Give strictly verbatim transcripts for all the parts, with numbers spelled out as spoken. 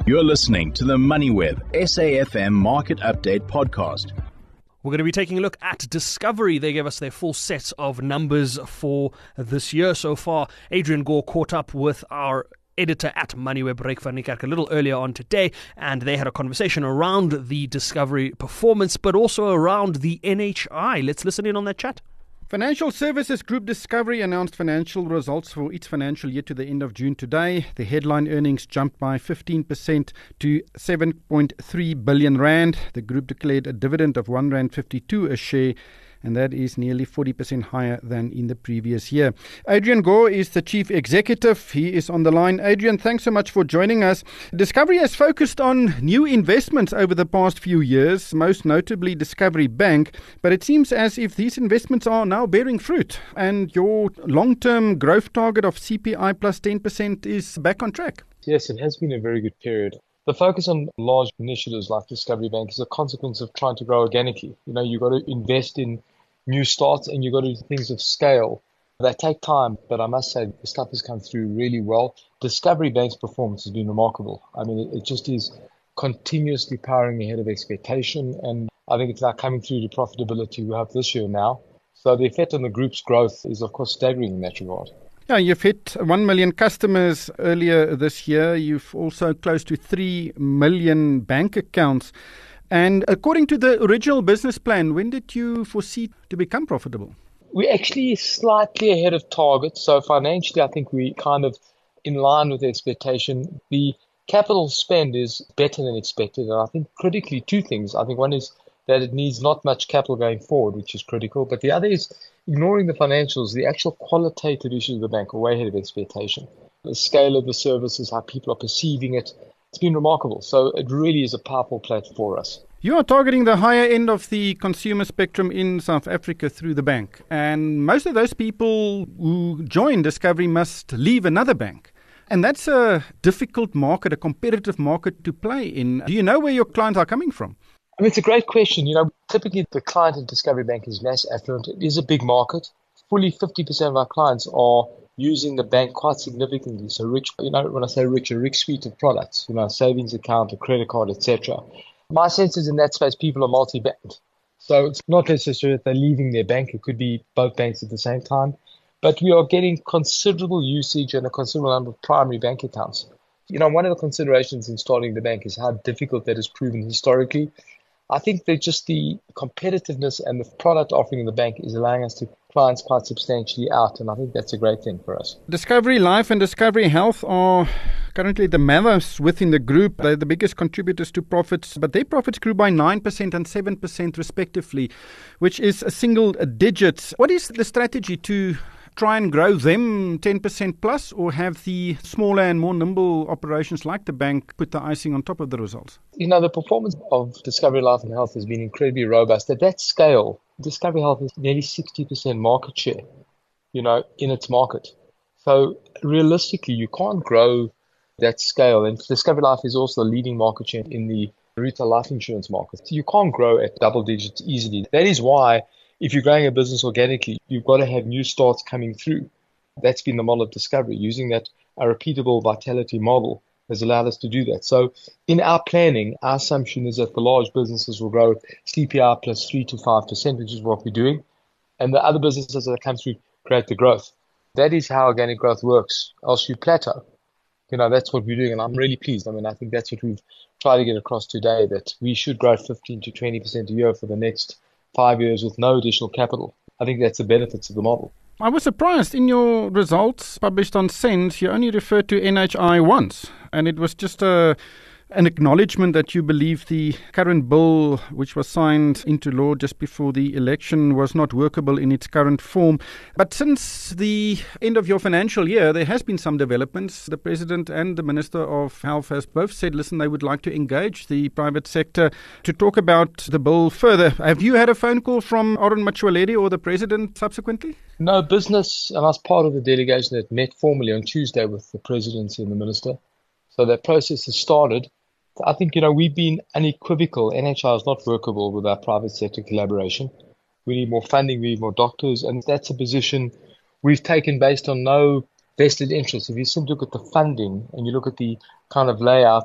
You're listening to the MoneyWeb S A F M Market Update podcast. We're going to be taking a look at Discovery. They gave us their full set of numbers for this year so far. Adrian Gore caught up with our editor at MoneyWeb, Ryk van Niekerk, a little earlier on today, and they had a conversation around the Discovery performance, but also around the N H I. Let's listen in on that chat. Financial Services Group Discovery announced financial results for its financial year to the end of June today. The headline earnings jumped by fifteen percent to seven point three billion rand. The group declared a dividend of one rand fifty-two a share, and that is nearly forty percent higher than in the previous year. Adrian Gore is the chief executive. He is on the line. Adrian, thanks so much for joining us. Discovery has focused on new investments over the past few years, most notably Discovery Bank, but it seems as if these investments are now bearing fruit, and your long-term growth target of C P I plus ten percent is back on track. Yes, it has been a very good period. The focus on large initiatives like Discovery Bank is a consequence of trying to grow organically. You know, you've got to invest in new starts and you've got to do things of scale. They take time, but I must say the stuff has come through really well. Discovery Bank's performance has been remarkable. I mean, it just is continuously powering ahead of expectation, and I think it's now coming through to profitability we have this year now. So the effect on the group's growth is, of course, staggering in that regard. Yeah, you've hit one million customers earlier this year. You've also close to three million bank accounts. And according to the original business plan, when did you foresee to become profitable? We're actually slightly ahead of target. So financially, I think we kind of in line with the expectation. The capital spend is better than expected. And I think critically two things. I think one is that it needs not much capital going forward, which is critical. But the other is ignoring the financials, the actual qualitative issues of the bank are way ahead of expectation. The scale of the services, how people are perceiving it, it's been remarkable. So it really is a powerful platform for us. You are targeting the higher end of the consumer spectrum in South Africa through the bank. And most of those people who join Discovery must leave another bank. And that's a difficult market, a competitive market to play in. Do you know where your clients are coming from? I mean, it's a great question. You know, typically the client in Discovery Bank is mass affluent. It is a big market. Fully fifty percent of our clients are using the bank quite significantly. So rich, you know, when I say rich, a rich suite of products, you know, savings account, a credit card, et cetera. My sense is in that space, people are multi-banked. So it's not necessarily that they're leaving their bank. It could be both banks at the same time. But we are getting considerable usage and a considerable number of primary bank accounts. You know, one of the considerations in starting the bank is how difficult that has proven historically. I think that just the competitiveness and the product offering in the bank is allowing us to clients quite substantially out, and I think that's a great thing for us. Discovery Life and Discovery Health are currently the mothers within the group. They're the biggest contributors to profits, but their profits grew by nine percent and seven percent respectively, which is a single digits. What is the strategy to try and grow them ten percent plus, or have the smaller and more nimble operations like the bank put the icing on top of the results? You know, the performance of Discovery Life and Health has been incredibly robust. At that scale, Discovery Health has nearly sixty percent market share, you know, in its market. So realistically, you can't grow that scale. And Discovery Life is also the leading market share in the retail life insurance market. So you can't grow at double digits easily. That is why if you're growing a business organically, you've got to have new starts coming through. That's been the model of Discovery. Using that a repeatable vitality model has allowed us to do that. So in our planning, our assumption is that the large businesses will grow C P I plus three to five percent, which is what we're doing. And the other businesses that come through create the growth. That is how organic growth works. Else you plateau. You know, that's what we're doing. And I'm really pleased. I mean, I think that's what we've tried to get across today, that we should grow fifteen to twenty percent a year for the next five years with no additional capital. I think that's the benefits of the model. I was surprised in your results published on Sense, you only referred to N H I once, and it was just a an acknowledgement that you believe the current bill, which was signed into law just before the election, was not workable in its current form. But since the end of your financial year, there has been some developments. The President and the Minister of Health has both said, listen, they would like to engage the private sector to talk about the bill further. Have you had a phone call from Oren Motsoaledi or the President subsequently? No, business, and I was part of the delegation that met formally on Tuesday with the Presidency and the Minister. So that process has started. I think, you know, we've been unequivocal. N H I is not workable without private sector collaboration. We need more funding, we need more doctors, and that's a position we've taken based on no vested interest. If you simply look at the funding and you look at the kind of layout,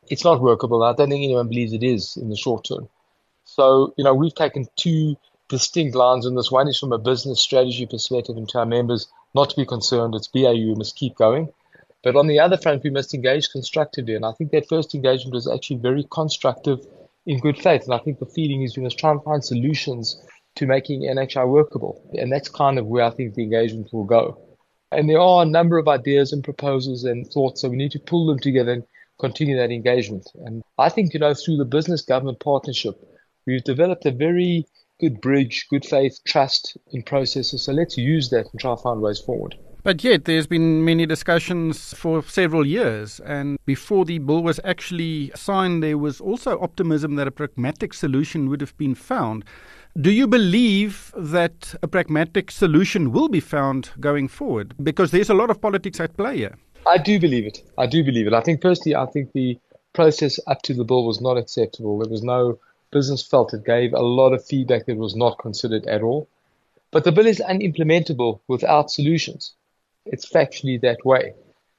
it's not workable. I don't think anyone believes it is in the short term. So, you know, we've taken two distinct lines on this. One is from a business strategy perspective and to our members not to be concerned. It's B A U, we must keep going. But on the other front, we must engage constructively. And I think that first engagement was actually very constructive in good faith. And I think the feeling is we must try and find solutions to making N H I workable. And that's kind of where I think the engagement will go. And there are a number of ideas and proposals and thoughts, so we need to pull them together and continue that engagement. And I think, you know, through the business-government partnership, we've developed a very good bridge, good faith, trust in processes. So let's use that and try to find ways forward. But yet, there's been many discussions for several years. And before the bill was actually signed, there was also optimism that a pragmatic solution would have been found. Do you believe that a pragmatic solution will be found going forward? Because there's a lot of politics at play here. I do believe it. I do believe it. I think, personally, I think the process up to the bill was not acceptable. There was no business felt it gave a lot of feedback that was not considered at all. But the bill is unimplementable without solutions. It's factually that way.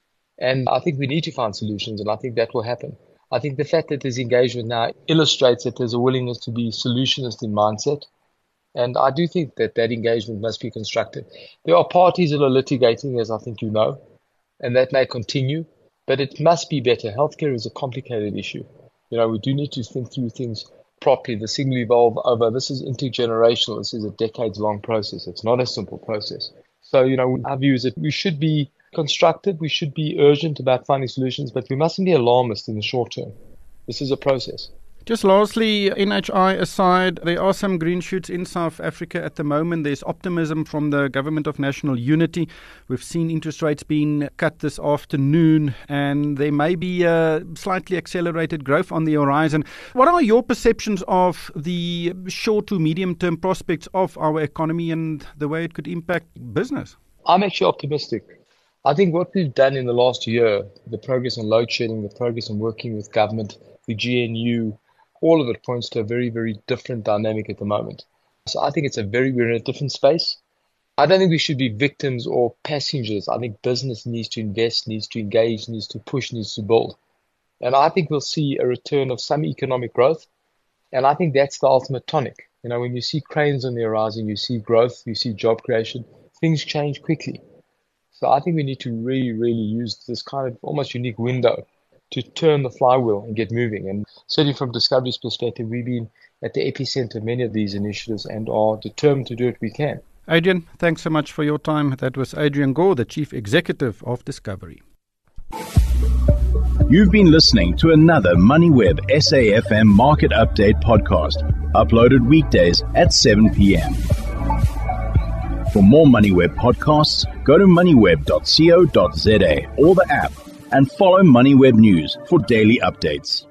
And I think we need to find solutions, and I think that will happen. I think the fact that there's engagement now illustrates that there's a willingness to be solutionist in mindset. And I do think that that engagement must be constructive. There are parties that are litigating, as I think you know, and that may continue, but it must be better. Healthcare is a complicated issue. You know, we do need to think through things properly. The thing will evolve over. This is intergenerational. This is a decades-long process. It's not a simple process. So, you know, our view is that we should be constructive, we should be urgent about finding solutions, but we mustn't be alarmist in the short term. This is a process. Just lastly, N H I aside, there are some green shoots in South Africa at the moment. There's optimism from the Government of National Unity. We've seen interest rates being cut this afternoon, and there may be a slightly accelerated growth on the horizon. What are your perceptions of the short to medium term prospects of our economy and the way it could impact business? I'm actually optimistic. I think what we've done in the last year, the progress on load shedding, the progress on working with government, the G N U, all of it points to a very, very different dynamic at the moment. So I think it's a very, we're in a different space. I don't think we should be victims or passengers. I think business needs to invest, needs to engage, needs to push, needs to build. And I think we'll see a return of some economic growth. And I think that's the ultimate tonic. You know, when you see cranes on the horizon, you see growth, you see job creation, things change quickly. So I think we need to really, really use this kind of almost unique window to turn the flywheel and get moving. And certainly from Discovery's perspective, we've been at the epicenter of many of these initiatives and are determined to do what we can. Adrian, thanks so much for your time. That was Adrian Gore, the Chief Executive of Discovery. You've been listening to another MoneyWeb S A F M Market Update podcast, uploaded weekdays at seven p.m. For more MoneyWeb podcasts, go to moneyweb dot co dot za or the app and follow MoneyWeb News for daily updates.